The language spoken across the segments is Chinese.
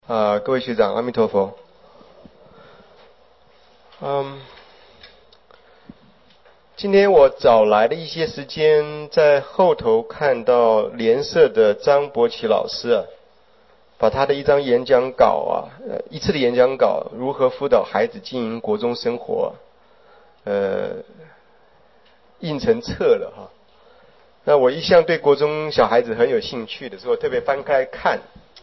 各位学长，阿弥陀佛。今天我找来了一些时间，在后头看到联社的张伯奇老师把他的一张演讲稿一次的演讲稿，如何辅导孩子经营国中生活，印成册了那我一向对国中小孩子很有兴趣的，所以我特别翻开来看。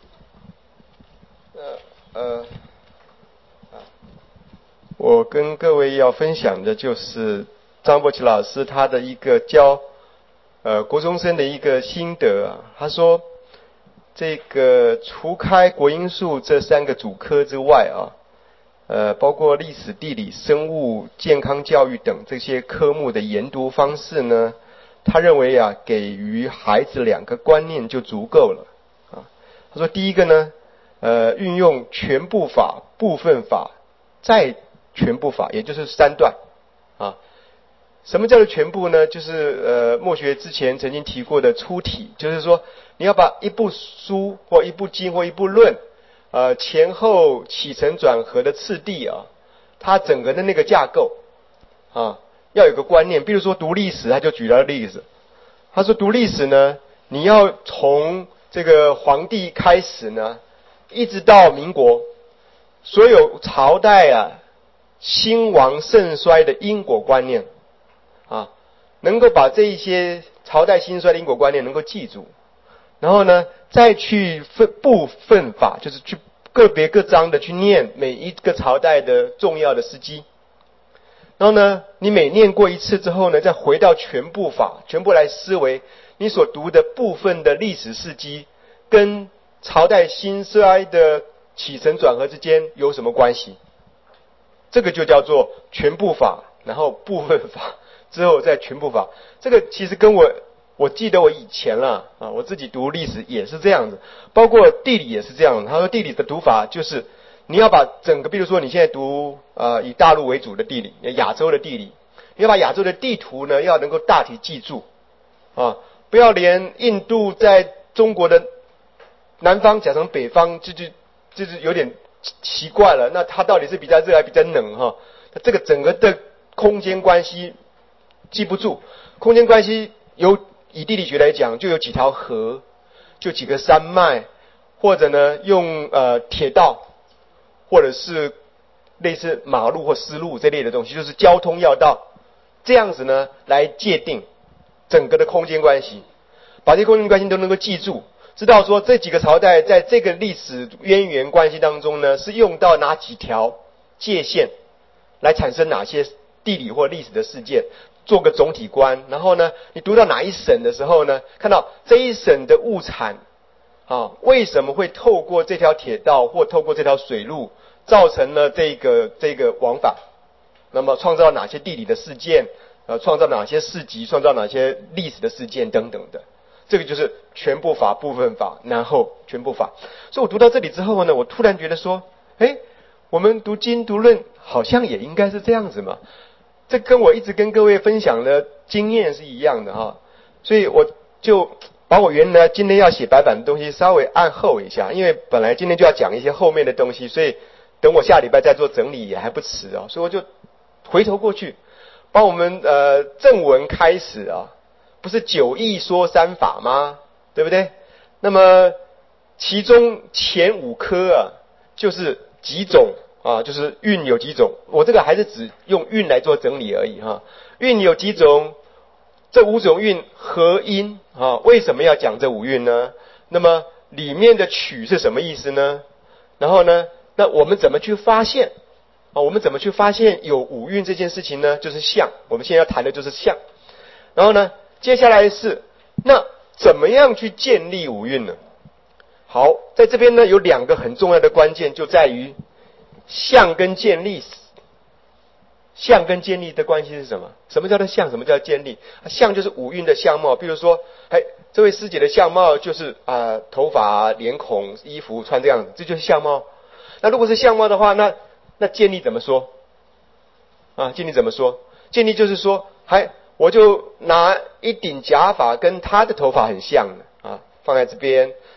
我跟各位要分享的就是张伯奇老师他的一个教国中生的一个心得他说，这个除开国英数这三个主科之外包括历史、地理、生物、健康教育等这些科目的研读方式呢，他认为给予孩子两个观念就足够了他说第一个呢，运用全部法、部分法、再全部法，也就是三段什么叫做全部呢？就是墨学之前曾经提过的出体，就是说你要把一部书或一部经或一部论前后起承转合的次第它整个的那个架构要有个观念。比如说读历史，他就举了例子，他说读历史呢，你要从这个皇帝开始呢，一直到民国，所有朝代兴亡盛衰的因果观念能够把这一些朝代兴衰的因果观念能够记住，然后呢再去部分法，就是去个别各章的去念每一个朝代的重要的事迹，然后呢你每念过一次之后呢，再回到全部法，全部来思维你所读的部分的历史事迹跟朝代兴衰的起承转合之间有什么关系，这个就叫做全部法，然后部分法之后再全部法。这个其实跟我记得我以前我自己读历史也是这样子，包括地理也是这样。他说地理的读法就是你要把整个，比如说你现在读以大陆为主的地理，亚洲的地理，你要把亚洲的地图呢要能够大体记住不要连印度在中国的南方讲成北方，就是有点奇怪了，那它到底是比较热还比较冷这个整个的空间关系记不住。空间关系以地理学来讲，就有几条河，就几个山脉，或者呢用铁道，或者是类似马路或丝路这类的东西，就是交通要道，这样子呢来界定整个的空间关系，把这些空间关系都能够记住，知道说这几个朝代在这个历史渊源关系当中呢，是用到哪几条界限来产生哪些地理或历史的事件，做个总体观。然后呢你读到哪一省的时候呢，看到这一省的物产为什么会透过这条铁道或透过这条水路造成了这个往返，那么创造哪些地理的事件创造哪些事迹，创造哪些历史的事件等等的。这个就是全部法、部分法，然后全部法。所以我读到这里之后呢，我突然觉得说我们读经读论好像也应该是这样子嘛。这跟我一直跟各位分享的经验是一样的所以我就把我原来今天要写白板的东西稍微按后一下，因为本来今天就要讲一些后面的东西，所以等我下礼拜再做整理也还不迟所以我就回头过去把我们正文开始不是九义说三法吗？对不对？那么其中前五科就是几种就是运有几种，我这个还是只用运来做整理而已运有几种，这五种运合因为什么要讲这五运呢？那么里面的取是什么意思呢？然后呢，那我们怎么去发现我们怎么去发现有五运这件事情呢？就是相，我们现在要谈的就是相。然后呢，接下来是那怎么样去建立五运呢？好，在这边呢有两个很重要的关键，就在于相跟建立。相跟建立的关系是什么？什么叫做相？什么叫建立？相就是五蕴的相貌。比如说这位师姐的相貌就是头发脸孔衣服穿这样子，这就是相貌。那如果是相貌的话，那建立怎么说建立怎么说？建立就是说我就拿一顶假发跟她的头发很像的放在这边，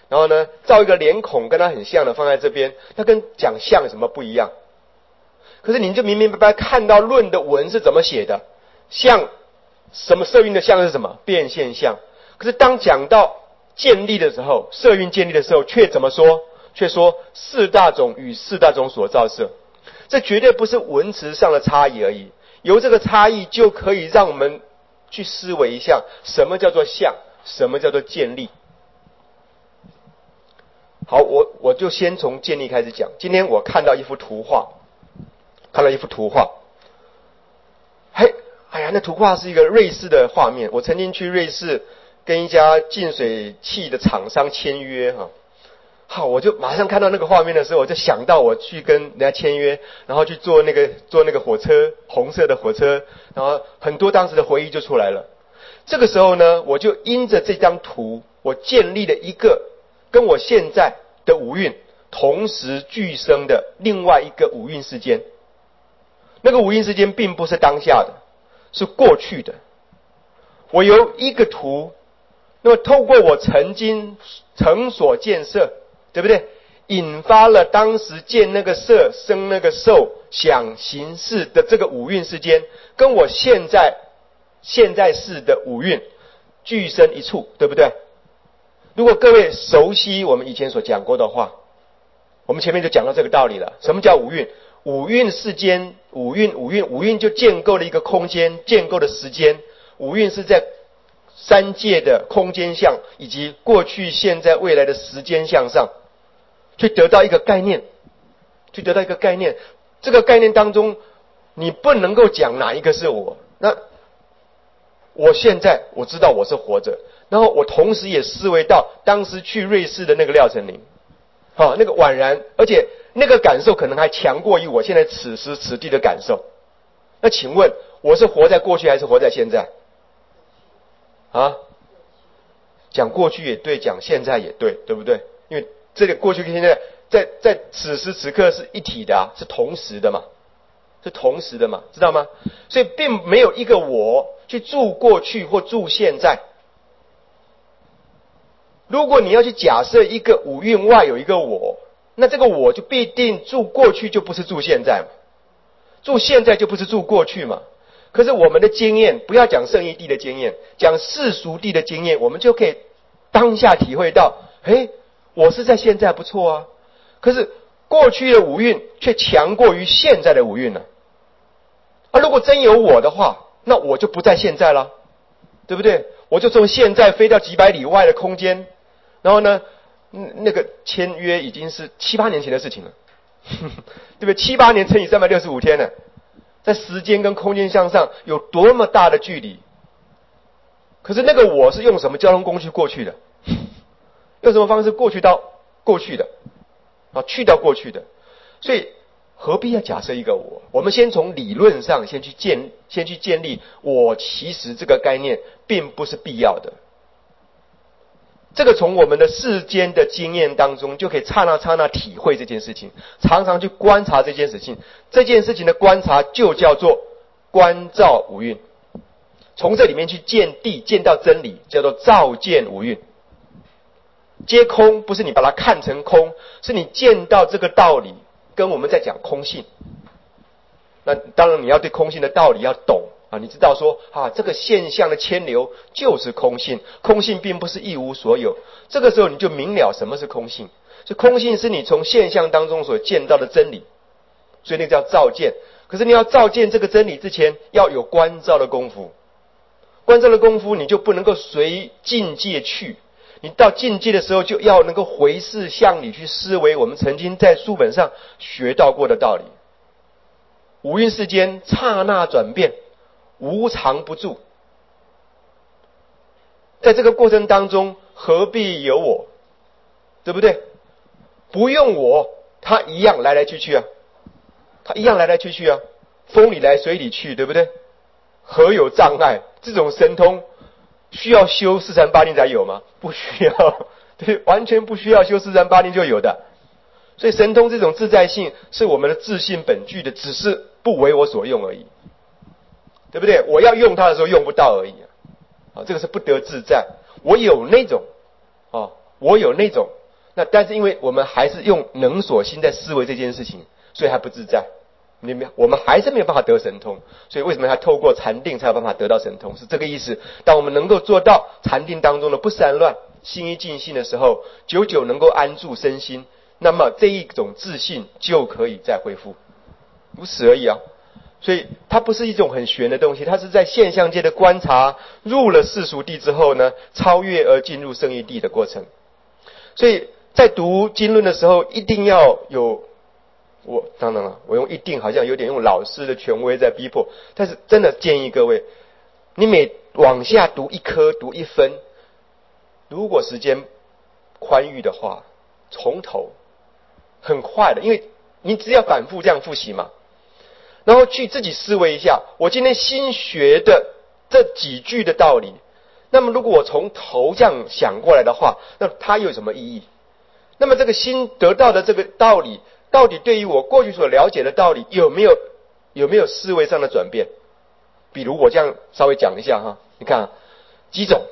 然后呢，造一个脸孔跟他很像的放在这边，那跟讲像有什么不一样？可是你就明明白白看到论的文是怎么写的，像什么色蕴的像是什么变现象。可是当讲到建立的时候，色蕴建立的时候，却怎么说？却说四大种与四大种所造色。这绝对不是文词上的差异而已，由这个差异就可以让我们去思维一下，什么叫做像，什么叫做建立。好，我就先从建立开始讲。今天我看到一幅图画，哎呀，那图画是一个瑞士的画面。我曾经去瑞士跟一家净水器的厂商签约哈。好，我就马上看到那个画面的时候，我就想到我去跟人家签约，然后去坐那个火车，红色的火车，然后很多当时的回忆就出来了。这个时候呢，我就因着这张图，我建立了一个跟我现在的五蕴同时俱生的另外一个五蕴世间。那个五蕴世间并不是当下的，是过去的。我由一个图，那么透过我曾所见色，对不对？引发了当时见那个色、生那个受、想行识的这个五蕴世间，跟我现在世的五蕴俱生一处，对不对？如果各位熟悉我们以前所讲过的话，我们前面就讲到这个道理了。什么叫五蕴？五蕴世间，五蕴就建构了一个空间，建构的时间。五蕴是在三界的空间相以及过去、现在、未来的时间相上，去得到一个概念，这个概念当中，你不能够讲哪一个是我。那我现在我知道我是活着，然后我同时也思维到当时去瑞士的那个廖成林，那个宛然，而且那个感受可能还强过于我现在此时此地的感受。那请问我是活在过去还是活在现在？讲过去也对，讲现在也对，对不对？因为这个过去跟现在在此时此刻是一体的是同时的嘛，知道吗？所以并没有一个我去住过去或住现在。如果你要去假设一个五蕴外有一个我，那这个我就必定住过去，就不是住现在嘛，住现在就不是住过去嘛。可是我们的经验，不要讲圣义地的经验，讲世俗地的经验，我们就可以当下体会到，我是在现在不错啊，可是过去的五蕴却强过于现在的五蕴了。如果真有我的话，那我就不在现在了，对不对？我就从现在飞到几百里外的空间，然后呢，那个签约已经是7、8年前的事情了，对不对？7、8年乘以365天呢，在时间跟空间向上有多么大的距离？可是那个我是用什么交通工具过去的？用什么方式过去到过去的？去到过去的。所以何必要假设一个我？我们先从理论上先去建立我其实这个概念并不是必要的。这个从我们的世间的经验当中就可以刹那体会这件事情，常常去观察这件事情。这件事情的观察就叫做观照五蕴，从这里面去见地，见到真理，叫做照见五蕴。皆空不是你把它看成空，是你见到这个道理，跟我们在讲空性。那当然你要对空性的道理要懂你知道说这个现象的牵流就是空性，空性并不是一无所有。这个时候你就明了什么是空性，所以空性是你从现象当中所见到的真理，所以那个叫照见。可是你要照见这个真理之前，要有观照的功夫。观照的功夫你就不能够随境界去，你到境界的时候就要能够回视向里去思维我们曾经在书本上学到过的道理。五蕴世间刹那转变，无常不住，在这个过程当中何必有我，对不对？不用我，它一样来来去去风里来水里去，对不对？何有障碍？这种神通需要修四禅八定才有吗？不需要，对，完全不需要修四禅八定就有的。所以神通这种自在性是我们的自性本具的，只是不为我所用而已，对不对？我要用它的时候用不到而已这个是不得自在。我有那种但是因为我们还是用能所心在思维这件事情，所以还不自在。我们还是没有办法得神通，所以为什么要透过禅定才有办法得到神通？是这个意思。当我们能够做到禅定当中的不散乱、心一静心的时候，久久能够安住身心，那么这一种自信就可以再恢复，如此而已啊。所以它不是一种很玄的东西，它是在现象界的观察，入了世俗地之后呢，超越而进入圣义地的过程。所以在读经论的时候，一定要有。当然了，我用一定好像有点用老师的权威在逼迫，但是真的建议各位，你每往下读一科、读一分，如果时间宽裕的话，从头很快的，因为你只要反复这样复习嘛，然后去自己思维一下，我今天新学的这几句的道理，那么如果我从头这样想过来的话，那它有什么意义？那么这个新得到的这个道理，到底对于我过去所了解的道理有没有思维上的转变？比如我这样稍微讲一下哈，你看几种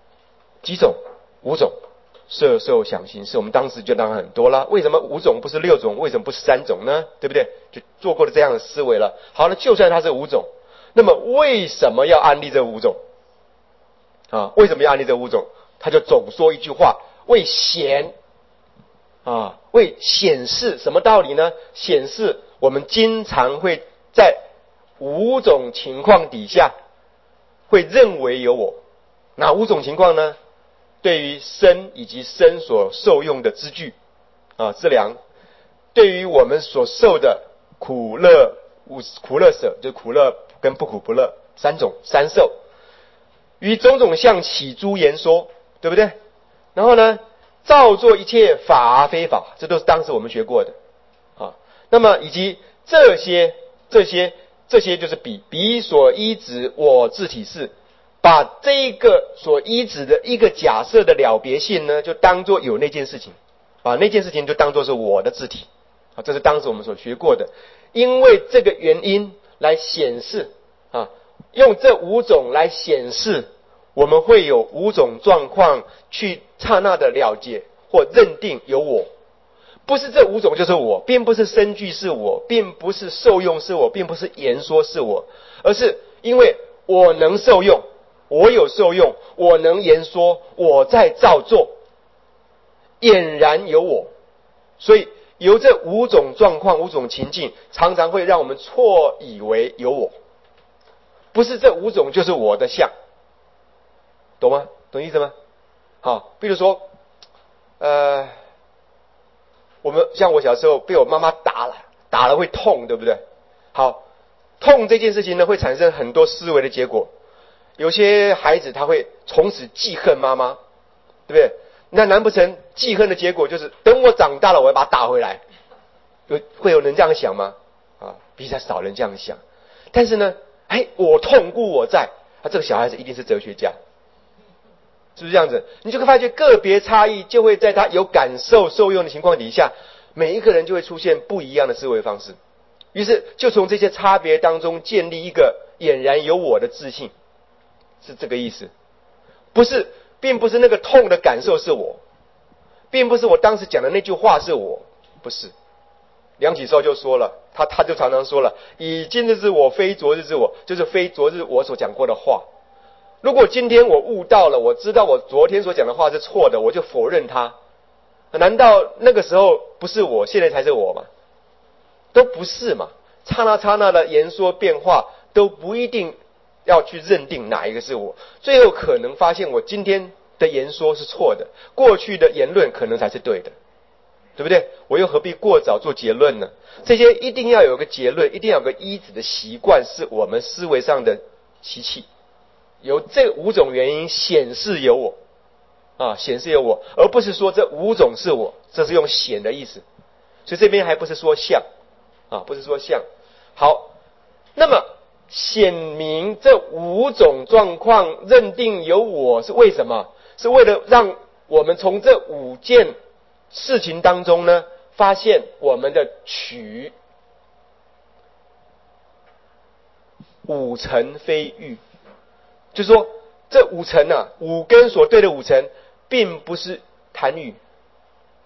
5种色受想行识，我们当时就当然很多啦。为什么5种不是6种？为什么不是3种呢？对不对？就做过了这样的思维了。好了，就算它是5种，那么为什么要安立这5种啊？为什么要安立这5种？他就总说一句话：为显为显示什么道理呢？显示我们经常会在5种情况底下会认为有我。哪5种情况呢？对于身以及身所受用的资具资粮，对于我们所受的苦乐舍，就是苦乐跟不苦不乐3种三受，于种种相起诸言说，对不对？然后呢，造作一切法非法，这都是当时我们学过的那么以及这些就是彼所依止我自体是，把这一个所依止的一个假设的了别性呢，就当作有那件事情那件事情就当作是我的自体这是当时我们所学过的。因为这个原因来显示用这5种来显示，我们会有5种状况去刹那的了解或认定有我。不是这5种就是我，并不是身具是我，并不是受用是我，并不是言说是我，而是因为我能受用，我有受用，我能言说，我在造作，俨然有我。所以由这5种状况、5种情境，常常会让我们错以为有我。不是这5种就是我的相，懂吗？懂意思吗？好，比如说像我小时候被我妈妈打了会痛，对不对？好，痛这件事情呢，会产生很多思维的结果。有些孩子他会从此记恨妈妈，对不对？那难不成记恨的结果就是等我长大了，我要把他打回来？会有人这样想吗？比较少人这样想。但是呢，我痛故我在，这个小孩子一定是哲学家。是不是这样子？你就会发觉个别差异就会在他有感受受用的情况底下，每一个人就会出现不一样的思维方式。于是就从这些差别当中建立一个俨然有我的自信，是这个意思。并不是那个痛的感受是我，并不是我当时讲的那句话是我，不是。梁启超就说了，他就常常说了，以今日之我非昨日之我，就是非昨日我所讲过的话。如果今天我悟到了，我知道我昨天所讲的话是错的，我就否认它，难道那个时候不是我，现在才是我吗？都不是嘛。刹那的言说变化都不一定要去认定哪一个是我，最后可能发现我今天的言说是错的，过去的言论可能才是对的，对不对？我又何必过早做结论呢？这些一定要有个结论，一定要有个依止的习惯，是我们思维上的习气。由这5种原因显示有我显示有我，而不是说这5种是我，这是用显的意思。所以这边还不是说相不是说相。好，那么显明这5种状况认定有我是为什么？是为了让我们从这5件事情当中呢，发现我们的取5尘非欲。就是说这5尘5根所对的5尘并不是贪欲，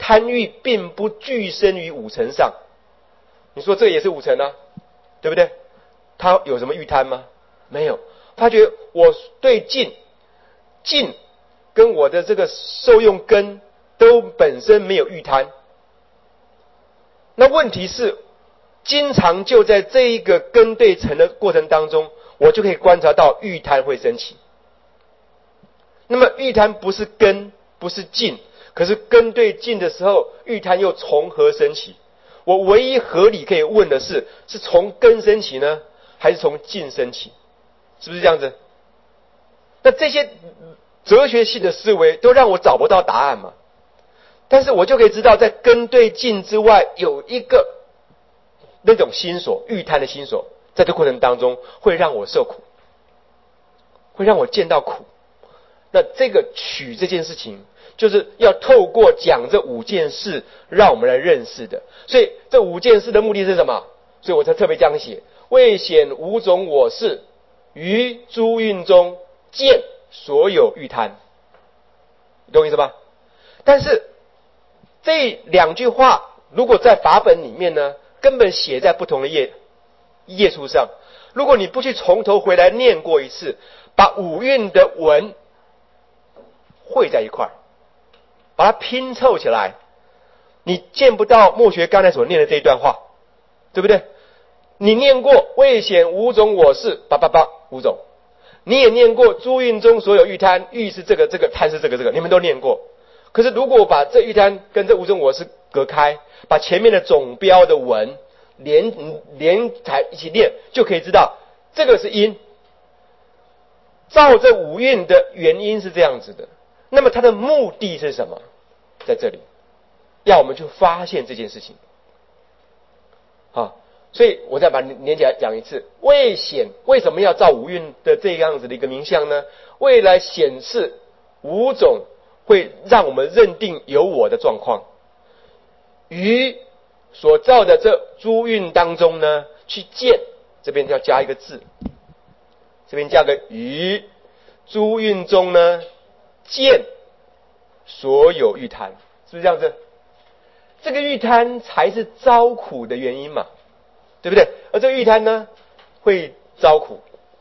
贪欲并不具身于五尘上。你说这也是五尘啊，对不对？他有什么欲贪吗？没有。发觉我对境跟我的这个受用根都本身没有欲贪。那问题是，经常就在这一个根对尘的过程当中，我就可以观察到欲贪会升起。那么欲贪不是根，不是境，可是根对境的时候，欲贪又从何升起？我唯一合理可以问的是从根升起呢，还是从境升起？是不是这样子？那这些哲学性的思维都让我找不到答案嘛。但是我就可以知道，在根对境之外，有一个那种心所，欲贪的心所，在这过程当中会让我受苦，会让我见到苦。那这个取这件事情，就是要透过讲这五件事，让我们来认识的。所以这五件事的目的是什么？所以我才特别这样写：未显五种我事，于诸蕴中见所有欲贪。你懂我意思吧？但是这两句话如果在法本里面呢，根本写在不同的页数上。如果你不去从头回来念过一次，把五蕴的文汇在一块，把它拼凑起来，你见不到墨学刚才所念的这一段话，对不对？你念过未显五种我事，五种，你也念过诸蕴中所有欲贪，欲是这个，贪是这个，你们都念过。可是如果把这欲贪跟这五种我事隔开，把前面的总标的文连才一起念，就可以知道这个是因。照这五蕴的原因是这样子的，那么它的目的是什么？在这里要我们去发现这件事情。好，所以我再把它连起来讲一次。未显为什么要照五蕴的这样子的一个名相呢？为来显示五种会让我们认定有我的状况，于所造的这诸蕴当中呢，去见，这边要加一个字，这边加个于诸蕴中呢，见所有欲贪，是不是这样子？这个欲贪才是遭苦的原因嘛，对不对？而这个欲贪呢，会遭苦，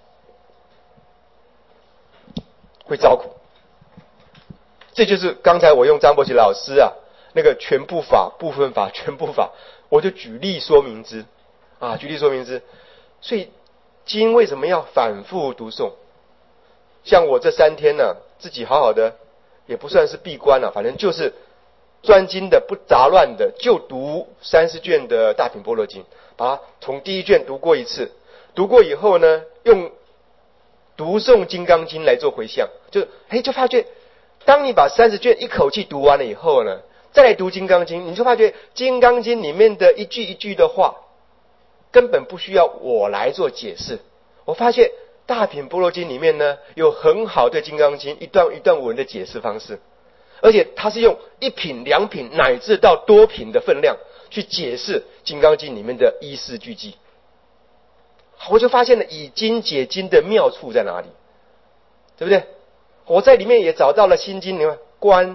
会遭苦。这就是刚才我用张伯奇老师啊那个全部法、部分法、全部法，我就举例说明之啊，举例说明之。所以经为什么要反复读诵？像我这3天呢，自己好好的，也不算是闭关了，反正就是专精的、不杂乱的，就读30卷的大品般若经，把它从第一卷读过一次，读过以后呢，用读诵金刚经来做回向，就发觉，当你把30卷一口气读完了以后呢，再来读金刚经，你就发觉金刚经里面的一句一句的话，根本不需要我来做解释。我发现大品般若经里面呢，有很好对金刚经一段一段文的解释方式，而且它是用1品、2品乃至到多品的分量去解释金刚经里面的依四句偈。我就发现了以经解经的妙处在哪里，对不对？我在里面也找到了心经里面观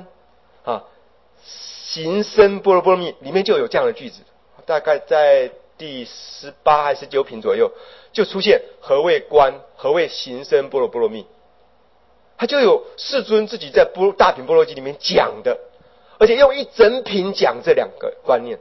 行深般若波罗蜜里面就有这样的句子，大概在第18还是19品左右就出现何谓观，何谓行深般若波罗蜜，他就有世尊自己在大品般若经里面讲的，而且用一整品讲这2个观念，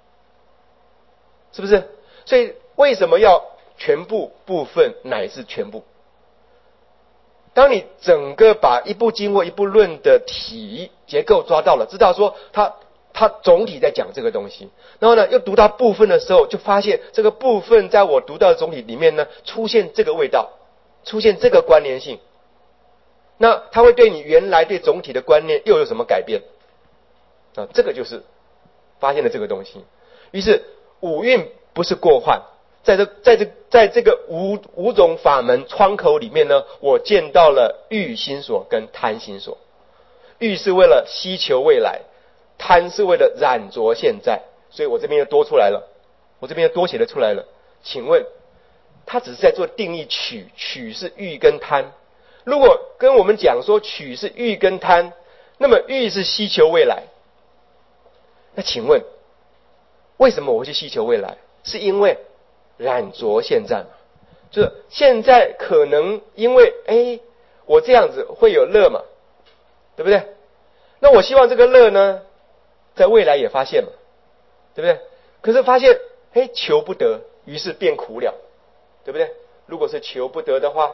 是不是？所以为什么要全部、部分乃至全部？当你整个把一部经或一部论的体结构抓到了，知道说它总体在讲这个东西，然后呢又读到部分的时候，就发现这个部分在我读到的总体里面呢，出现这个味道，出现这个关联性，那它会对你原来对总体的观念又有什么改变啊？这个就是发现了这个东西。于是五蕴不是过患，在这个五种法门窗口里面呢，我见到了欲心所跟贪心所。欲是为了希求未来，贪是为了染着现在，所以我这边又多出来了，我这边又多写了出来了。请问他只是在做定义，取是欲跟贪。如果跟我们讲说取是欲跟贪，那么欲是希求未来， 那请问，为什么我会去希求未来？是因为染着现在嘛？就是现在可能因为我这样子会有乐嘛，对不对？那我希望这个乐呢，在未来也发现嘛，对不对？可是发现求不得，于是变苦了，对不对？如果是求不得的话，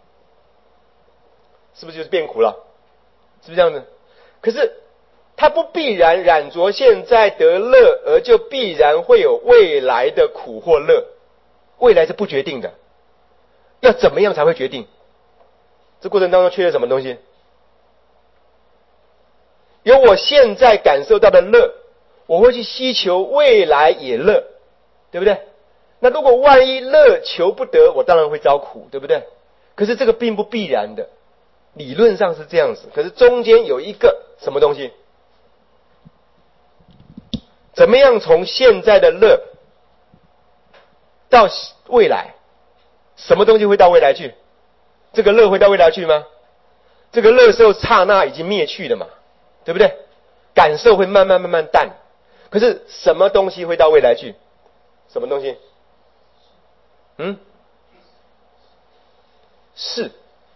是不是就是变苦了？是不是这样子？可是它不必然染着现在得乐，而就必然会有未来的苦或乐。未来是不决定的，要怎么样才会决定？这过程当中缺了什么东西？有我现在感受到的乐，我会去希求未来也乐，对不对？那如果万一乐求不得，我当然会遭苦，对不对？可是这个并不必然的，理论上是这样子，可是中间有一个什么东西？怎么样从现在的乐到未来？什么东西会到未来去？这个乐会到未来去吗？这个乐受刹那已经灭去了嘛，对不对？感受会慢慢淡。可是什么东西会到未来去？什么东西？是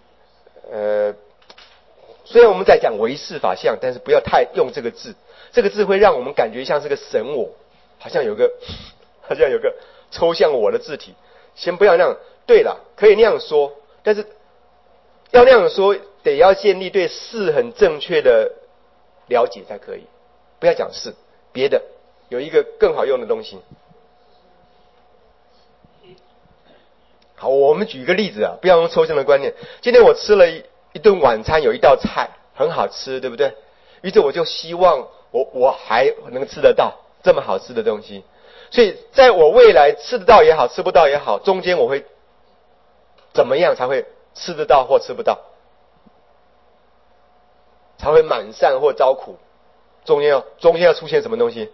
虽然我们在讲唯识法相，但是不要太用这个字，这个字会让我们感觉像是个神我，好像有个抽象我的字体。先不要那样。对了，可以那样说，但是要那样说，得要建立对事很正确的了解才可以。不要讲事，别的有一个更好用的东西。好，我们举一个例子啊，不要用抽象的观念。今天我吃了一顿晚餐，有一道菜很好吃，对不对？于是我就希望我还能吃得到这么好吃的东西。所以在我未来吃得到也好，吃不到也好，中间我会怎么样才会吃得到或吃不到？才会满善或遭苦？中间要出现什么东西？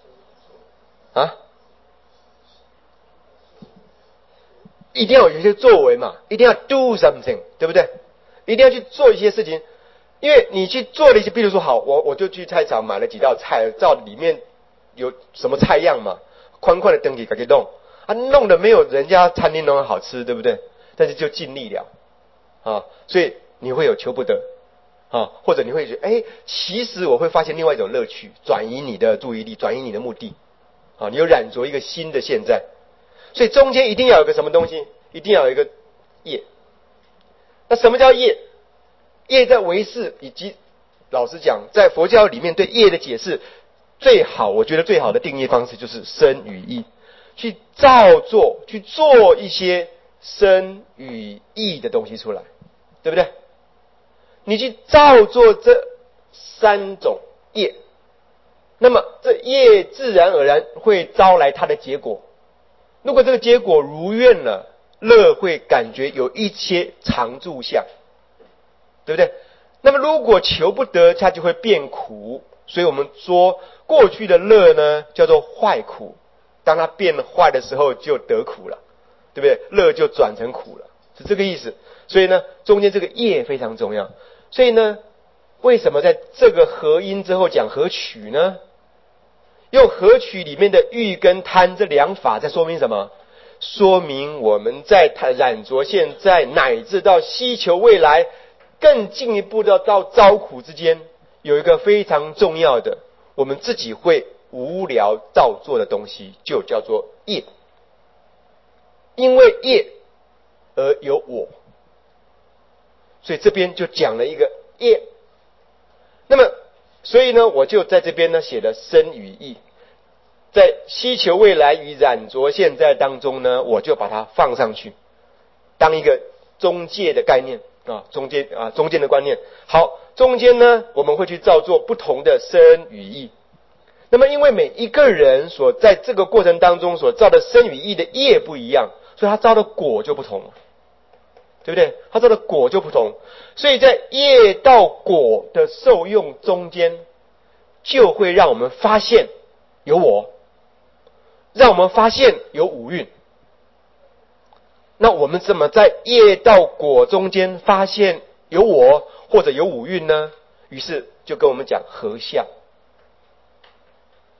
一定要有一些作为嘛，一定要 do something， 对不对？一定要去做一些事情，因为你去做了一些，比如说好，我就去菜场买了几道菜，照里面有什么菜样嘛，宽宽的灯给弄弄得没有人家餐厅弄得好吃，对不对？但是就尽力了所以你会有求不得或者你会觉得其实我会发现另外一种乐趣，转移你的注意力，转移你的目的你又染着一个新的现在。所以中间一定要有个什么东西，一定要有一个业。那什么叫业？业在唯识以及老实讲，在佛教里面对业的解释最好，我觉得最好的定义方式就是身与意，去去做一些身与意的东西出来，对不对？你去造作这三种业，那么这业自然而然会招来它的结果。如果这个结果如愿了，乐会感觉有一些常住相，对不对？那么如果求不得，它就会变苦。所以我们说过去的乐呢叫做坏苦，当它变坏的时候就得苦了，对不对？乐就转成苦了，是这个意思。所以呢，中间这个业非常重要。所以呢，为什么在这个合因之后讲合取呢？用合取里面的欲跟贪这两法在说明什么？说明我们在染着现在乃至到希求未来更进一步的到遭苦之间，有一个非常重要的我们自己会无聊造作的东西，就叫做业。因为业而有我，所以这边就讲了一个业。那么所以呢，我就在这边呢写了身与意，在希求未来与染着现在当中呢，我就把它放上去，当一个中介的概念中间的观念。好，中间呢我们会去造作不同的身与意。那么因为每一个人所在这个过程当中所造的身与意的业不一样，所以他造的果就不同了，对不对？他造的果就不同，所以在业到果的受用中间，就会让我们发现有我，让我们发现有五蕴。那我们怎么在业到果中间发现有我或者有五蕴呢？于是就跟我们讲合相。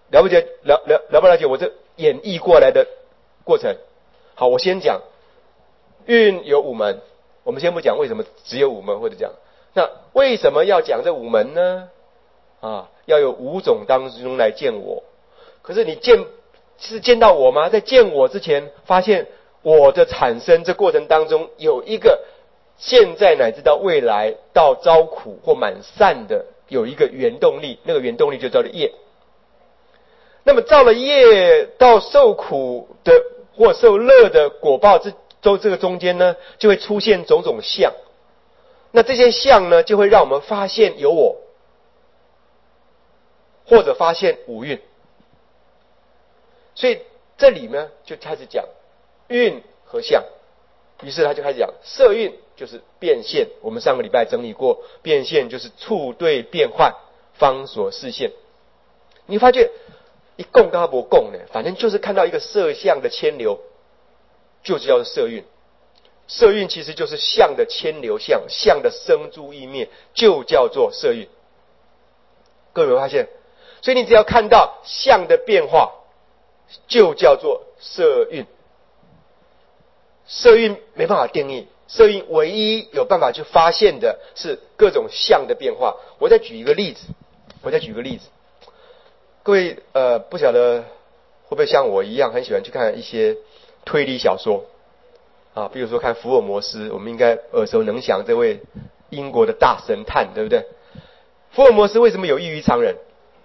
了不了解我这演绎过来的过程？好，我先讲运有5门，我们先不讲为什么只有5门，或者讲那为什么要讲这5门呢？要有5种当中来见我。可是你是见到我吗？在见我之前，发现我的产生这过程当中有一个现在乃至到未来到遭苦或满善的有一个原动力，那个原动力就叫做业。那么造了业到受苦的或受乐的果报这个中间呢，就会出现种种相。那这些相呢，就会让我们发现有我，或者发现五蕴。所以这里呢就开始讲蕴和相，于是他就开始讲色蕴就是变现，我们上个礼拜整理过，变现就是处对变换方所示现。你发觉一共跟他不共呢，反正就是看到一个色相的牵流，就是叫做色蕴。色蕴其实就是相的牵流相，相的生诸意灭，就叫做色蕴。各位有没有发现？所以你只要看到相的变化，就叫做色蕴。色蕴没办法定义，色蕴唯一有办法去发现的是各种相的变化。我再举一个例子，各位不晓得会不会像我一样很喜欢去看一些推理小说比如说看福尔摩斯，我们应该耳熟能详这位英国的大神探，对不对？福尔摩斯为什么有异于常人？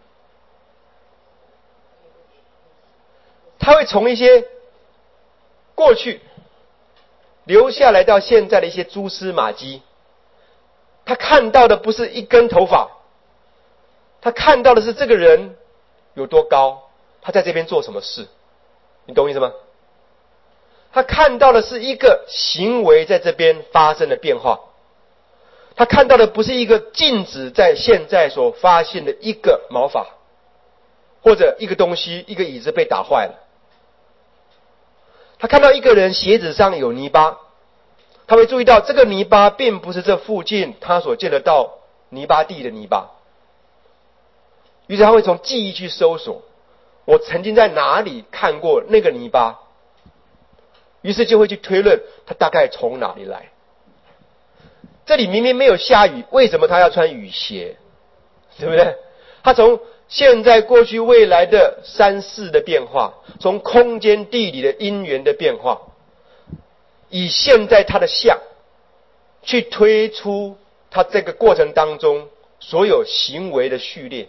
他会从一些过去留下来到现在的一些蛛丝马迹，他看到的不是一根头发，他看到的是这个人有多高，他在这边做什么事，你懂意思吗？他看到的是一个行为在这边发生的变化，他看到的不是一个静止在现在所发现的一个毛发，或者一个东西，一个椅子被打坏了。他看到一个人鞋子上有泥巴，他会注意到这个泥巴并不是这附近他所见得到泥巴地的泥巴，于是他会从记忆去搜索，我曾经在哪里看过那个泥巴，于是就会去推论他大概从哪里来。这里明明没有下雨，为什么他要穿雨鞋？对不对？他从现在、过去、未来的三世的变化，从空间、地理的因缘的变化，以现在他的相去推出他这个过程当中所有行为的序列，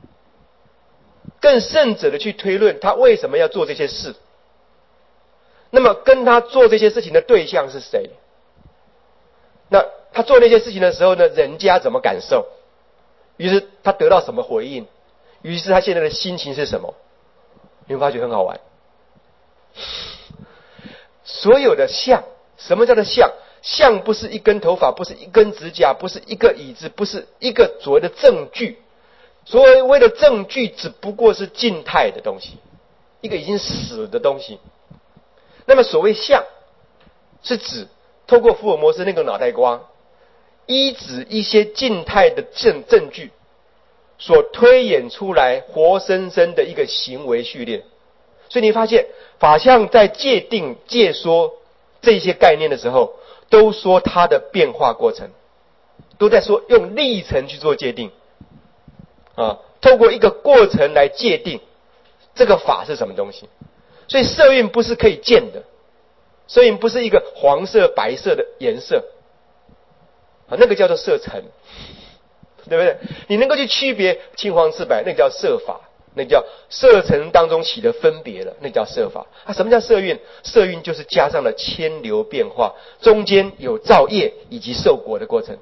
更甚者的去推论他为什么要做这些事。那么跟他做这些事情的对象是谁？那他做那些事情的时候呢，人家怎么感受？于是他得到什么回应？于是他现在的心情是什么？你会发觉很好玩。所有的相，什么叫做相？相不是一根头发，不是一根指甲，不是一个椅子，不是一个所谓的证据。所谓的证据只不过是静态的东西，一个已经死的东西。那么所谓相，是指透过福尔摩斯那个脑袋瓜，依指一些静态的证据所推演出来活生生的一个行为序列。所以你发现法相在界定界说这些概念的时候，都说它的变化过程，都在说用历程去做界定透过一个过程来界定这个法是什么东西。所以色蕴不是可以见的，色蕴不是一个黄色白色的颜色那个叫做色尘，对不对？你能够去区别青黄赤白，那个叫色法，那个叫色尘当中起的分别了，那个叫色法什么叫色蕴？色蕴就是加上了牵流变化，中间有造业以及受果的过程。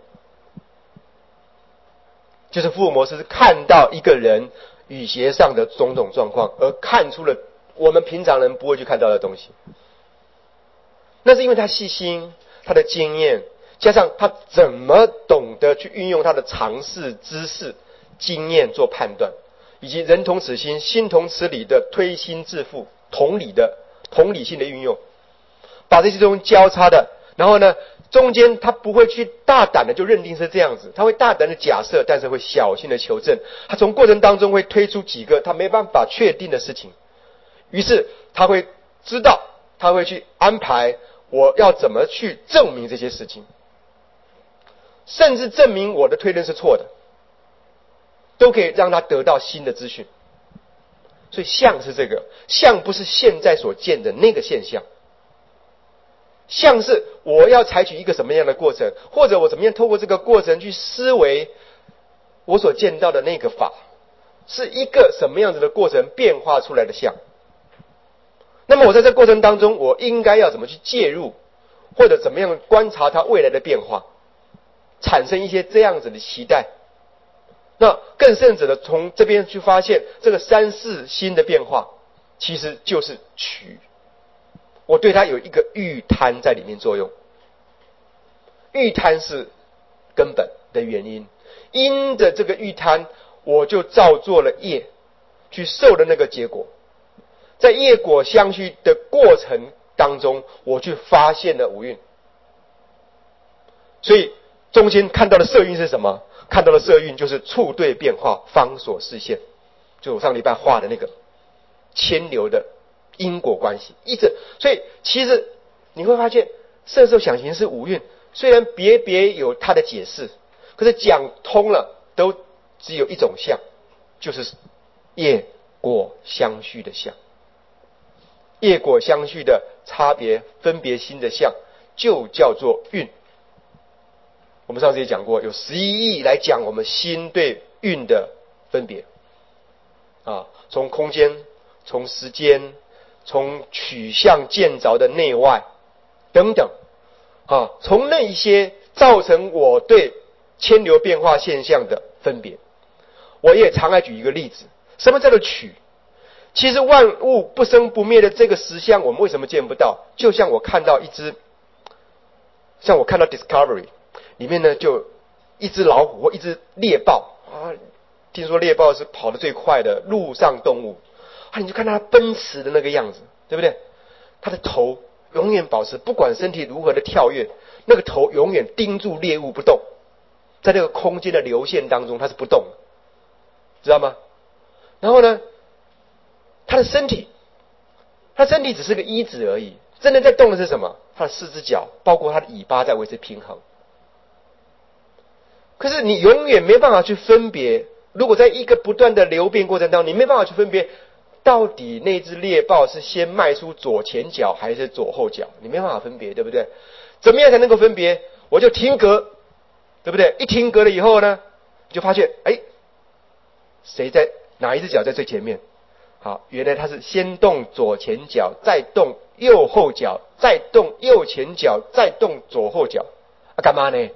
就是福尔摩斯看到一个人雨鞋上的种种状况，而看出了我们平常人不会去看到的东西。那是因为他细心，他的经验，加上他怎么懂得去运用他的常识、知识、经验做判断，以及人同此心，心同此理的推心置腹、同理性的运用，把这些东西交叉的，然后呢， 中间他不会去大胆的就认定是这样子，他会大胆的假设，但是会小心的求证。他从过程当中会推出几个他没办法确定的事情，于是他会知道，他会去安排我要怎么去证明这些事情，甚至证明我的推论是错的，都可以让他得到新的资讯。所以相是这个，相不是现在所见的那个现象，像是我要采取一个什么样的过程，或者我怎么样透过这个过程去思维我所见到的那个法，是一个什么样子的过程变化出来的相。那么我在这个过程当中，我应该要怎么去介入，或者怎么样观察它未来的变化，产生一些这样子的期待。那更甚者的，从这边去发现这个三世心的变化，其实就是取。我对它有一个欲贪在里面作用，欲贪是根本的原因，因着这个欲贪，我就造作了业，去受的那个结果。在业果相续的过程当中，我去发现了五蕴。所以中间看到的色蕴是什么？看到的色蕴就是触对变化方所示现，就我上礼拜画的那个牵流的因果关系，所以其实你会发现色受想行识五蕴虽然别有它的解释，可是讲通了都只有一种相，就是业果相续的相。业果相续的差别分别心的相就叫做蕴。我们上次也讲过，有11义来讲我们心对蕴的分别啊，从空间，从时间，从取向见着的内外等等啊，从那一些造成我对牵流变化现象的分别。我也常爱举一个例子，什么叫做取？其实万物不生不灭的这个实相，我们为什么见不到？就像我看到像我看到 Discovery 里面呢，就一只老虎或一只猎豹啊，听说猎豹是跑得最快的陆上动物啊，你就看它奔驰的那个样子，对不对？它的头永远保持，不管身体如何的跳跃，那个头永远盯住猎物不动，在这个空间的流线当中它是不动的，知道吗？然后呢，它的身体只是个依止而已，真的在动的是什么？它的四只脚，包括它的尾巴在维持平衡。可是你永远没办法去分别，如果在一个不断的流变过程当中，你没办法去分别到底那只猎豹是先迈出左前脚还是左后脚，你没办法分别，对不对？怎么样才能够分别？我就停格，对不对？一停格了以后呢，就发现谁在哪一只脚在最前面？好，原来他是先动左前脚，再动右后脚，再动右前脚，再动左后脚。干嘛呢？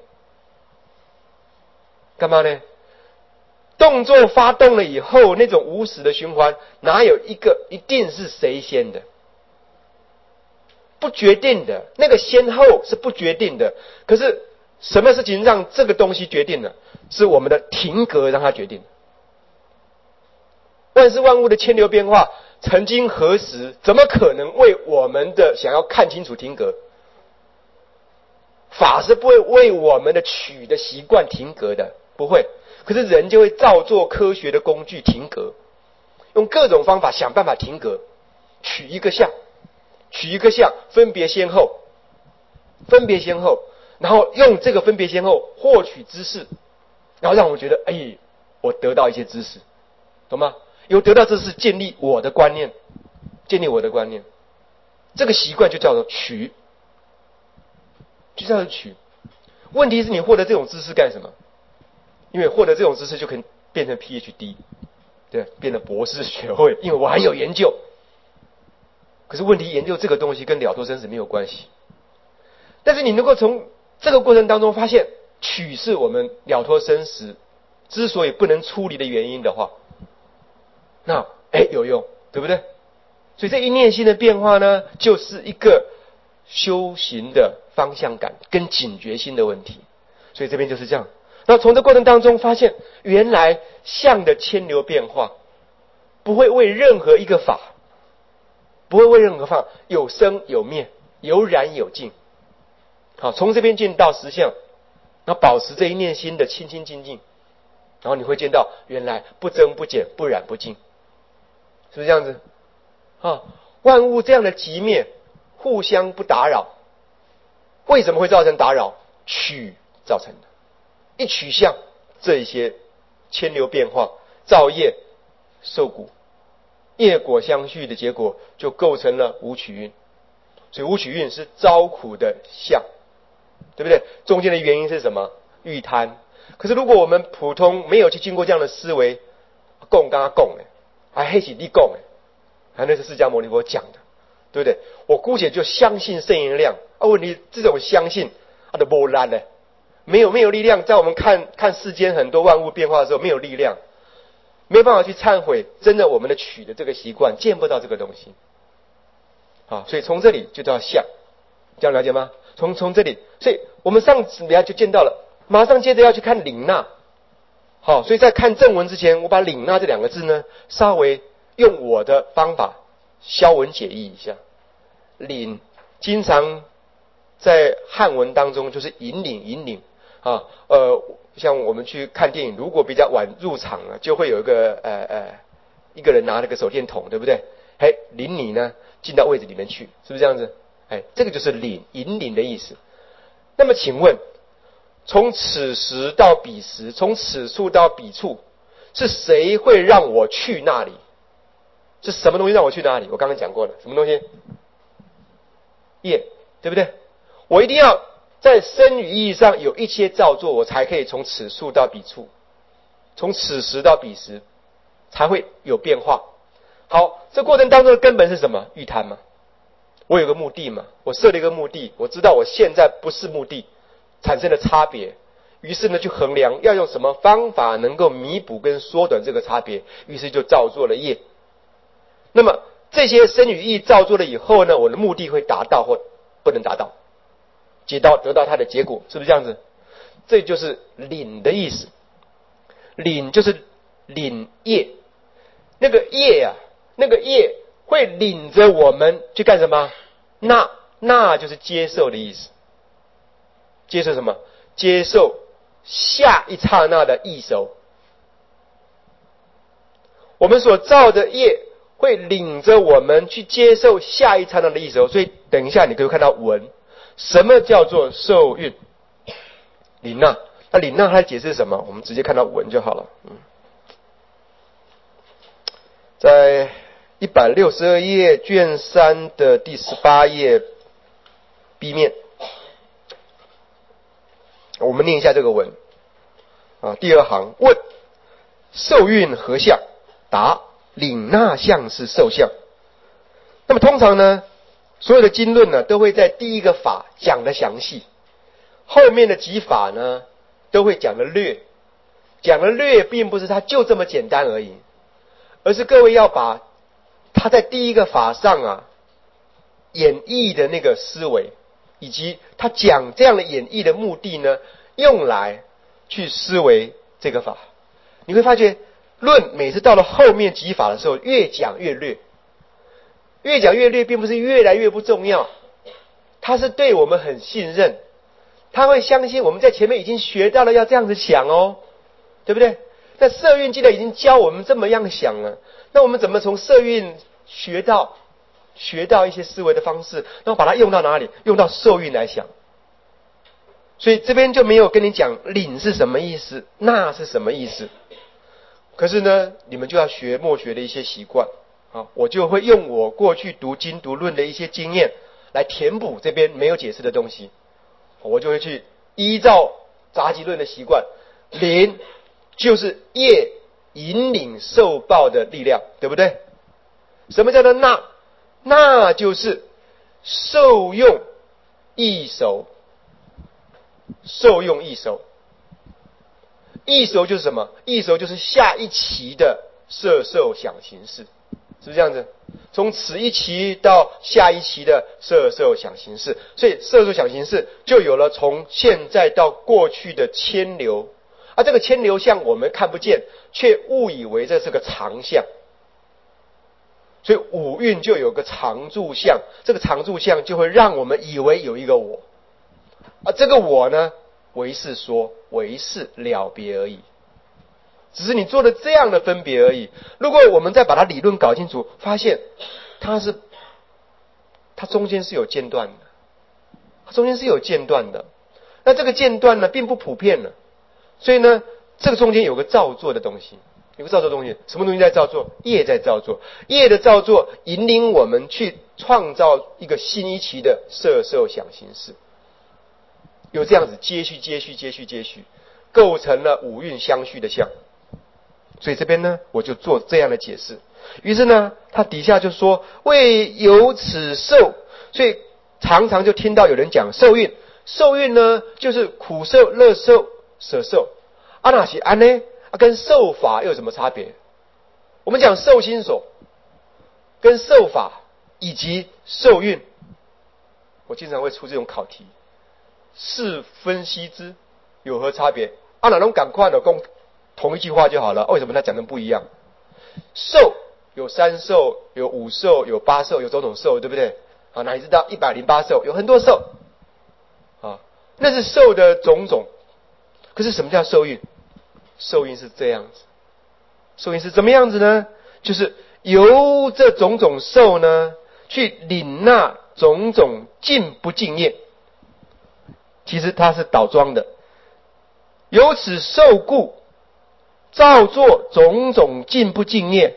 动作发动了以后，那种无始的循环，哪有一个一定是谁先的？不决定的，那个先后是不决定的。可是什么事情让这个东西决定了？是我们的停格让它决定。万事万物的牵流变化，曾经何时怎么可能为我们的想要看清楚停格？法是不会为我们的取的习惯停格的，不会。可是人就会造作科学的工具停格，用各种方法想办法停格，取一个相，分别先后，然后用这个分别先后获取知识，然后让我们觉得我得到一些知识，懂吗？有得到知识，建立我的观念，这个习惯就叫做取，问题是你获得这种知识干什么？因为获得这种知识就可以变成 PhD， 对，变成博士学位，因为我很有研究。可是问题，研究这个东西跟了脱生死没有关系。但是你能够从这个过程当中发现，取是我们了脱生死之所以不能出离的原因的话，那有用，对不对？所以这一念心的变化呢，就是一个修行的方向感跟警觉心的问题。所以这边就是这样。那从这过程当中发现，原来相的牵流变化不会为任何一个法有生有灭，有染有净。 好，从这边进到实相，然后保持这一念心的清清净净，然后你会见到原来不增不减，不染不净，是不是这样子？啊，万物这样的极灭，互相不打扰，为什么会造成打扰？取造成的，一取相，这一些牵流变化，造业受苦，业果相续的结果，就构成了五取运。所以五取运是遭苦的相，对不对？中间的原因是什么？欲贪。可是如果我们普通没有去经过这样的思维，供刚刚供呢，还黑起地供呢，还那是释迦牟尼佛讲的，对不对？我姑且就相信圣言量啊，问题这种相信啊的没力呢，没有力量，在我们看世间很多万物变化的时候，没有力量，没办法去忏悔，真的我们的取的这个习惯见不到这个东西。好，所以从这里就叫相，这样了解吗？从这里，所以我们上次就见到了，马上接着要去看领纳。好，所以在看正文之前，我把领纳这两个字呢，稍微用我的方法消文解义一下。领经常在汉文当中就是引领啊，像我们去看电影，如果比较晚入场了，就会有一个人拿那个手电筒，对不对？领你呢进到位置里面去，是不是这样子？这个就是引领的意思。那么请问，从此时到彼时，从此处到彼处，是谁会让我去那里？是什么东西让我去那里？我刚刚讲过了，什么东西？业，对不对？我一定要在身语意义上有一些造作，我才可以从此处到彼处，从此时到彼时，才会有变化。好，这过程当中的根本是什么？欲贪嘛。我有个目的嘛，我设了一个目的，我知道我现在不是目的，产生了差别，于是呢去衡量要用什么方法能够弥补跟缩短这个差别，于是就造作了业。那么这些身语意造作了以后呢，我的目的会达到或不能达到，得到它的结果，是不是这样子？这就是领的意思。领就是领业，那个业会领着我们去干什么？那就是接受的意思。接受什么？接受下一刹那的异熟。我们所造的业会领着我们去接受下一刹那的异熟。所以等一下你可以看到文，什么叫做受孕？领纳。那领纳它解释什么？我们直接看到文就好了。在162页卷3的第18页 B 面，我们念一下这个文啊。第二行问：受孕何相？答：领纳相是受相。那么通常呢，所有的经论呢，都会在第一个法讲的详细，后面的几法呢，都会讲的略。讲的略，并不是它就这么简单而已，而是各位要把他在第一个法上演绎的那个思维，以及他讲这样的演绎的目的呢，用来去思维这个法。你会发觉论每次到了后面几法的时候，越讲越略，越讲越略，并不是越来越不重要，他是对我们很信任，他会相信我们在前面已经学到了要这样子想哦，对不对？那色蕴既然已经教我们这么样想了，那我们怎么从色蕴学到一些思维的方式，然后把它用到哪里？用到受蕴来想。所以这边就没有跟你讲领是什么意思，那是什么意思。可是呢，你们就要学默学的一些习惯啊，我就会用我过去读经读论的一些经验来填补这边没有解释的东西。我就会去依照杂集论的习惯，领就是业引领受报的力量，对不对？什么叫做纳？纳就是受用异熟，受用异熟。异熟就是什么？异熟就是下一期的色受想行识，是不是这样子？从此一期到下一期的色受想行识，所以色受想行识就有了从现在到过去的牵流。这个牵流相我们看不见，却误以为这是个常相，所以五蕴就有个常住相，这个常住相就会让我们以为有一个我。 这个我呢，唯是说，唯是了别而已。只是你做了这样的分别而已。如果我们再把它理论搞清楚，发现它中间是有间断的，它中间是有间断的。那这个间断呢，并不普遍了。所以呢，这个中间有个造作的东西，有个造作的东西。什么东西在造作？业在造作。业的造作引领我们去创造一个新一期的色受想行识，有这样子接续，构成了五蕴相续的相。所以这边呢，我就做这样的解释。于是呢，他底下就说为有此受，所以常常就听到有人讲受蕴。受蕴呢，就是苦受、乐受、舍受。那是安呢？跟受法又有什么差别？我们讲受心所，跟受法以及受蕴，我经常会出这种考题，是分析之有何差别？哪能赶快的共同一句话就好了？为什么他讲的不一样？受有3受，有5受，有8受，有种种受，对不对？哪里知道108受，有很多受那是受的种种。可是什么叫受蕴？受蕴是这样子，受蕴是怎么样子呢？就是由这种种受呢，去领纳种种尽不尽业。其实它是倒装的，由此受故，造作种种尽不尽业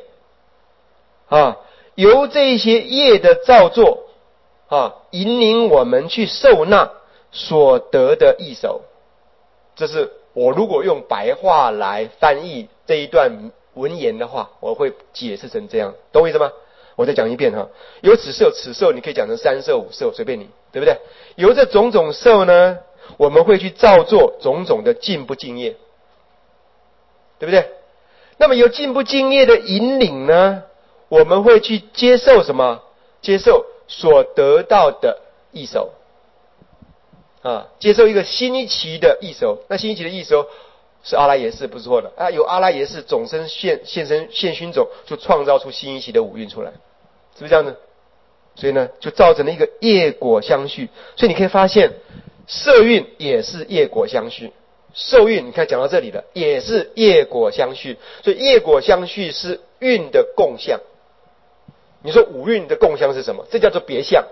由这一些业的造作引领我们去受纳所得的益受。这是我如果用白话来翻译这一段文言的话，我会解释成这样，懂我意思吗？我再讲一遍由此受，此受你可以讲成3受5受，随便你，对不对？由这种种受呢，我们会去造作种种的尽不尽业，对不对？那么由尽不尽业的引领呢，我们会去接受什么？接受所得到的益受接受一个新一期的益受。那新一期的益受是阿赖耶识，不是错的由阿赖耶识种生现熏种，就创造出新一期的五蕴出来，是不是这样子？所以呢，就造成了一个业果相续。所以你可以发现，色蕴也是业果相续，受蕴你看讲到这里了，也是业果相续。所以业果相续是蕴的共相。你说五蕴的共相是什么？这叫做别相。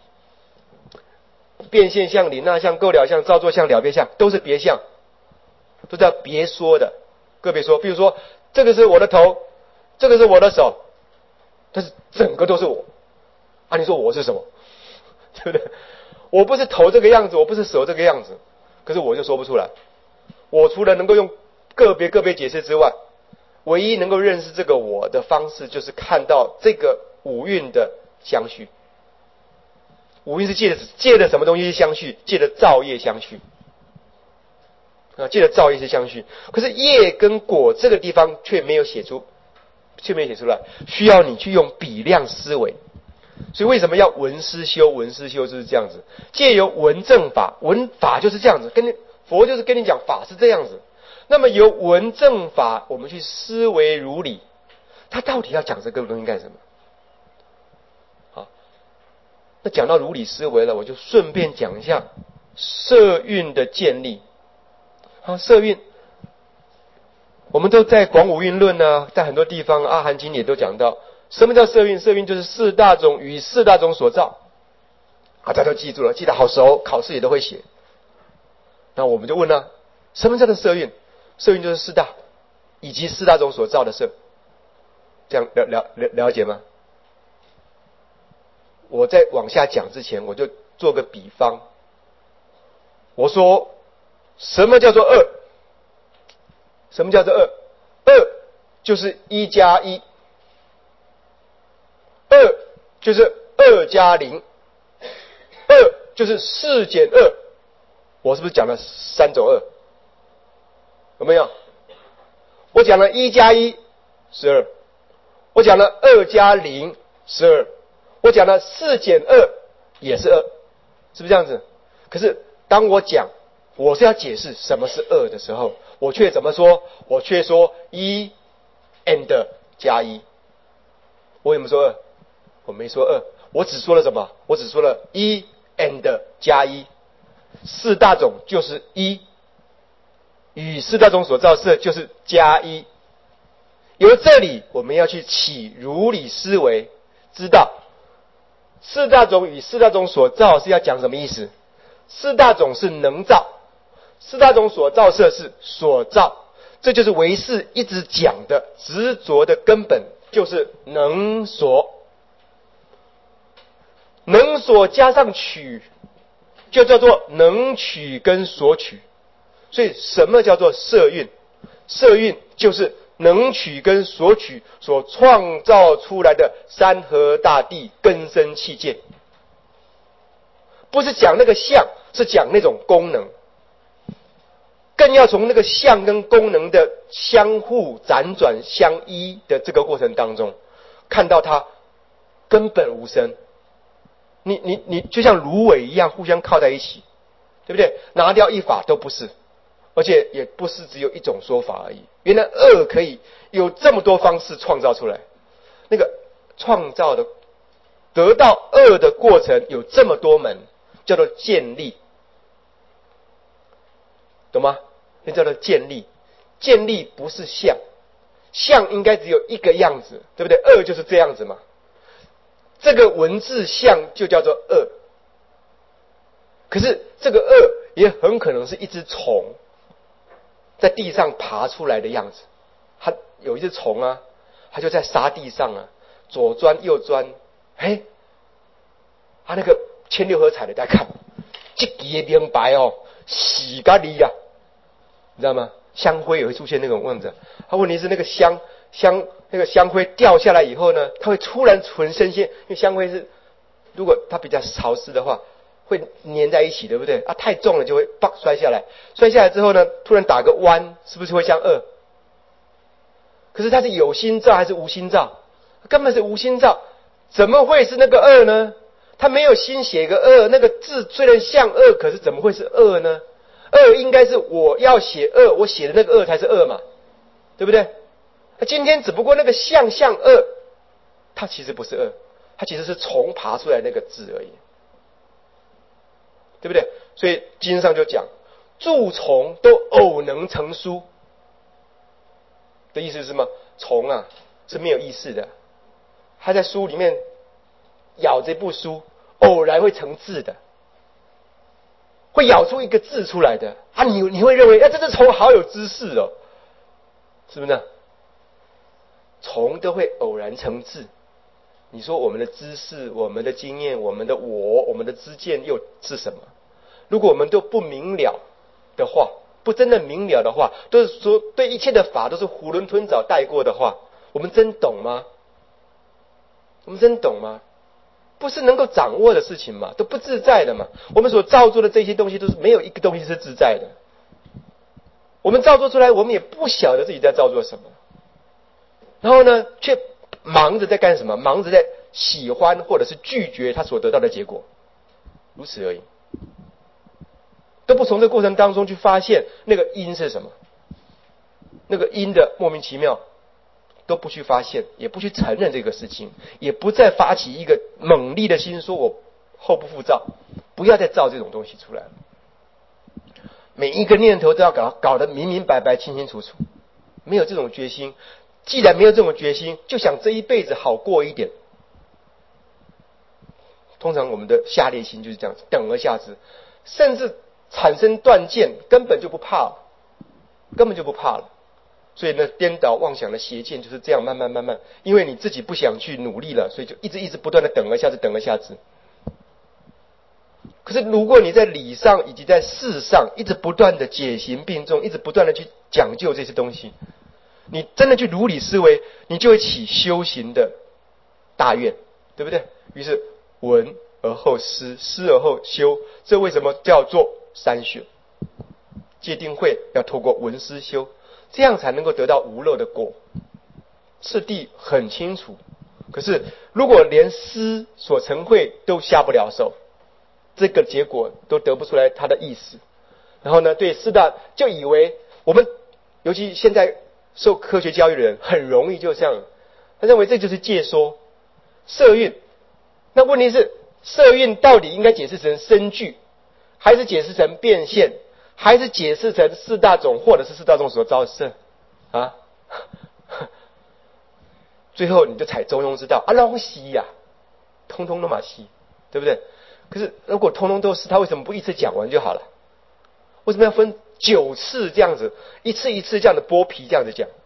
变现相、领纳相、构了相、造作相、了别相，都是别相，都叫别说的，个别说。比如说，这个是我的头，这个是我的手，但是整个都是我你说我是什么？对不对？我不是头这个样子，我不是手这个样子，可是我就说不出来。我除了能够用个别解释之外，唯一能够认识这个我的方式，就是看到这个五蕴的相续。五蕴是借的什么东西相续？借的造业相续借的造业是相续。可是业跟果这个地方却没有写出来，需要你去用比量思维。所以为什么要闻思修？闻思修就是这样子，借由闻正法，闻法就是这样子，佛就是跟你讲法是这样子。那么由闻正法，我们去思维如理，他到底要讲这个东西干什么？那讲到如理思维了，我就顺便讲一下色蕴的建立。色蕴，我们都在广五蕴论呢，在很多地方阿含经也都讲到，什么叫色蕴？色蕴就是四大种与四大种所造。大家都记住了，记得好熟，考试也都会写。那我们就问了，什么叫做色蕴？色蕴就是四大以及四大种所造的色，这样了解吗？我在往下讲之前，我就做个比方。我说，什么叫做二？什么叫做二？二就是1加1，二就是2加0，二就是4减2。我是不是讲了3种二？有没有？我讲了1加1 12，我讲了2加0 12。我讲了4减2也是2，是不是这样子？可是当我讲我是要解释什么是2的时候，我却怎么说？我却说1 and 加1。我有没有说2？我没说2，我只说了什么？我只说了1 and 加1。 四大种就是一，与四大种所造色就是加一。由这里我们要去起如理思维，知道四大种与四大种所造是要讲什么意思？四大种是能造，四大种所造色是所造，这就是唯识一直讲的执着的根本，就是能所。能所加上取，就叫做能取跟所取。所以什么叫做色蕴？色蕴就是能取跟所取所创造出来的山河大地根生器界，不是讲那个相，是讲那种功能。更要从那个相跟功能的相互辗转相依的这个过程当中，看到它根本无生。你就像芦苇一样互相靠在一起，对不对？拿掉一法都不是，而且也不是只有一种说法而已。原来恶可以有这么多方式创造出来，那个创造的得到恶的过程有这么多门，叫做建立，懂吗？那叫做建立。建立不是相，相应该只有一个样子，对不对？恶就是这样子嘛。这个文字相就叫做恶，可是这个恶也很可能是一只虫在地上爬出来的样子。它有一只虫啊，它就在沙地上啊，左钻右钻，它那个千六合彩的，大家看，这个明白哦，死咖喱呀，你知道吗？香灰也会出现那种样子。它问题是那个那个香灰掉下来以后呢，它会突然纯生鲜，因为香灰是如果它比较潮湿的话，会粘在一起，对不对？啊，太重了就会砰摔下来。摔下来之后呢，突然打个弯，是不是会像恶？可是它是有心造还是无心造？根本是无心造，怎么会是那个恶呢？他没有心写个恶，那个字虽然像恶，可是怎么会是恶呢？恶应该是我要写恶，我写的那个恶才是恶嘛，对不对？今天只不过那个像恶，它其实不是恶，它其实是虫爬出来那个字而已，对不对？所以经上就讲，蛀虫都偶能成书的意思是什么？虫啊是没有意识的，它在书里面咬这部书，偶然会成字的，会咬出一个字出来的啊！你会认为，这只虫好有知识哦，是不是呢？虫都会偶然成字，你说我们的知识、我们的经验、我们的我们的知见又是什么？如果我们都不明了的话，不真的明了的话，都是说对一切的法都是囫囵吞枣带过的话，我们真懂吗？我们真懂吗？不是能够掌握的事情嘛，都不自在的嘛。我们所造作的这些东西，都是没有一个东西是自在的。我们造作出来，我们也不晓得自己在造作什么。然后呢，却忙着在干什么？忙着在喜欢或者是拒绝他所得到的结果，如此而已，都不从这个过程当中去发现那个因是什么，那个因的莫名其妙都不去发现，也不去承认这个事情，也不再发起一个猛力的心，说我后不复造，不要再造这种东西出来了。每一个念头都要搞得明明白白、清清楚楚，没有这种决心。既然没有这种决心，就想这一辈子好过一点。通常我们的下列心就是这样子，等而下之，甚至产生断见，根本就不怕了，根本就不怕了。所以呢，颠倒妄想的邪见就是这样慢慢，因为你自己不想去努力了，所以就一直不断的等而下之，等而下之。可是如果你在理上以及在事上一直不断的解行并重，一直不断的去讲究这些东西，你真的去如理思维，你就会起修行的大愿，对不对？于是闻而后思，思而后修，这为什么叫做三学？戒定慧要透过闻思修，这样才能够得到无漏的果。次第很清楚，可是如果连思所成慧都下不了手，这个结果都得不出来它的意思。然后呢，对四大就以为我们，尤其现在受科学教育的人，很容易就这样，他认为这就是界说色蕴。那问题是，色蕴到底应该解释成身具， 还是解释成变现，还是解释成四大种或者是四大种所造色啊？最后你就采中庸之道啊，拢是呀，通通都嘛是，对不对？可是如果通通都是，他为什么不一次讲完就好了？为什么要分9次这样子，一次一次这样的剥皮这样子讲？